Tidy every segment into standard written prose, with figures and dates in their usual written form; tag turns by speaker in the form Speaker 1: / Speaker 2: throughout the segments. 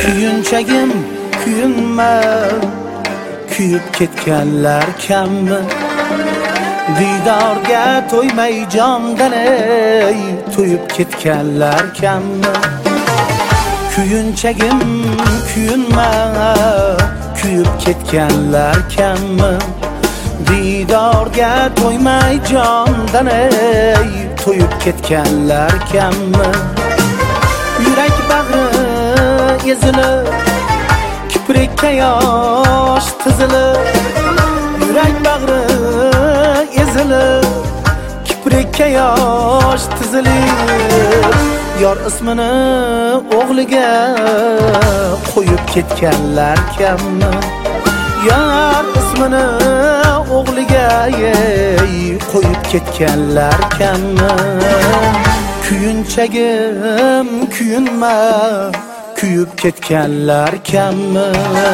Speaker 1: Kuyunchagim kuyunma, kuyib ketganlar kammi? Diydorga to'ymay jondan ey, to'yib ketganlar kammi? Kuyunchagim kuyunma, kuyib ketganlar kammi? Diydorga to'ymay jondan ey, to'yib ketganlar kammi? Yurak bag'ri ezilib, kiprikka yosh tizilib, yurak bag'ri ezilib, kiprikka yosh tizilib, yor ismini o'g'liga qo'yib ketganlar kammi? Yor ismini o'g'liga qo'yib ketganlar kammi? Kuyunchagim kuyunma, kuyib ketganlar kammi?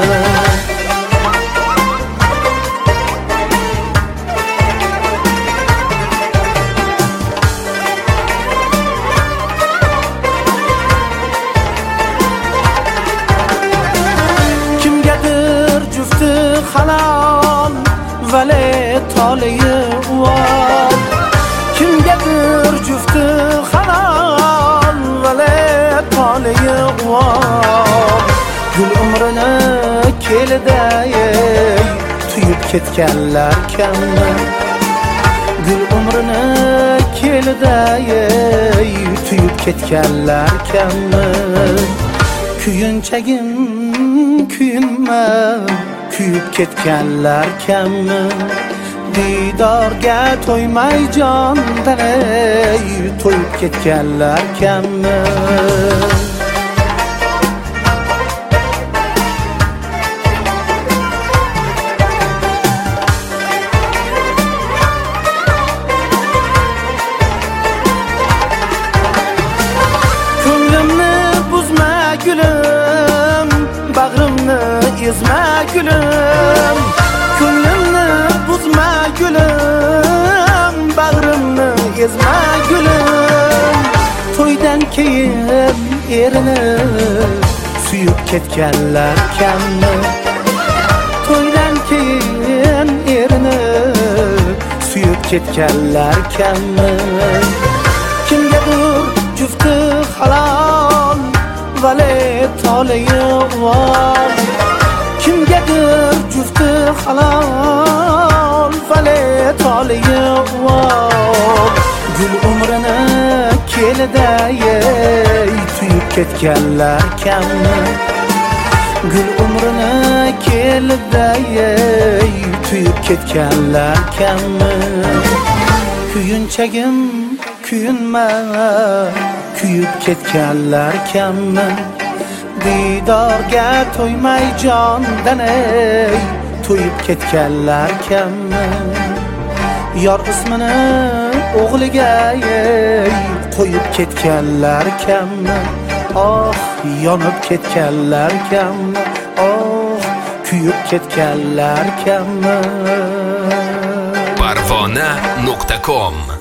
Speaker 1: Kimgadir jufti halol, vale toliyi uvol. Kimgadir jufti halol, vale toliyi uvol. Gul umrini kelida tuyib ketganlar kammi? Gul umrini kelida tuyib ketganlar kammi? Kuyunchagim kuyunma, kuyib ketganlar kammi? Diydorga to'ymay jondan ey, to'yib ketganlar kammi? Ko'nglimni buzma gulim, bag'rimni ezma gulim. Ko'nglimni buzma gulim, bag'rimni ezma gulim. To'ydan keyin erini suyib ketganlar kammi? To'ydan keyin erini suyib ketganlar kammi? Kimgadir jufti halol, vale toliyi uvol. Kimgadir jufti halol, vale toliyi uvol. Gul umrini kelida tuyib ketganlar kammi? Gul umrini kelida tuyib ketganlar kammi? Kuyunchagim kuyunma, kuyib ketganlar kammi? Diydorga to'ymay jondan ey, to'yib ketganlar kammi? Yor ismini o'g'liga qo'yib ketganlar kammi? Oh, yonib ketganlar kammi? Oh, kuyib ketganlar kammi?
Speaker 2: Parvona.com